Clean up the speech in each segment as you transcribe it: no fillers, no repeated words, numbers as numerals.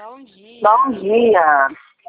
Bom dia. Bom dia.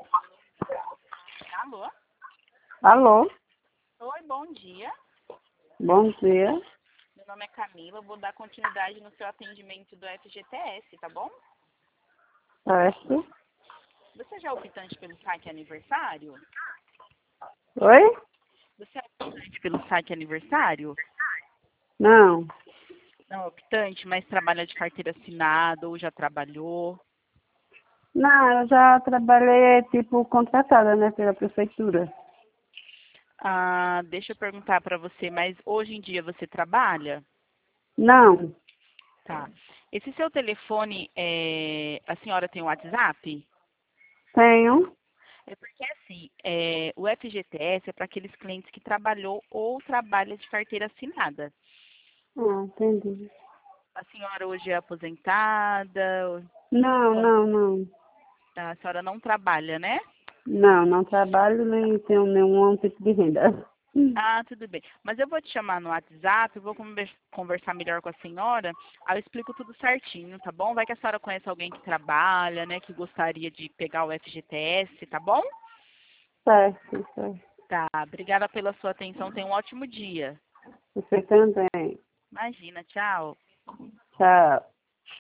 Alô? Alô? Oi, bom dia. Bom dia. Meu nome é Camila, eu vou dar continuidade no seu atendimento do FGTS, tá bom? Certo. Você já é optante pelo saque aniversário? Oi? Você é optante pelo saque aniversário? Não. Não é optante, mas trabalha de carteira assinada ou já trabalhou? Não, eu já trabalhei, tipo, contratada, né, pela prefeitura. Ah, deixa eu perguntar para você, mas hoje em dia você trabalha? Não. Tá. Esse seu telefone, a senhora tem um WhatsApp? Tenho. É porque assim, o FGTS é para aqueles clientes que trabalhou ou trabalha de carteira assinada. Ah, entendi. A senhora hoje é aposentada, Não, como? não, não. A senhora não trabalha, né? Não, não trabalho nem tenho nenhum tipo de renda. Ah, tudo bem. Mas eu vou te chamar no WhatsApp, eu vou conversar melhor com a senhora, aí eu explico tudo certinho, tá bom? Vai que a senhora conhece alguém que trabalha, né, que gostaria de pegar o FGTS, tá bom? Certo, certo. Tá, obrigada pela sua atenção, tenha um ótimo dia. Você também. Imagina, tchau. Tchau.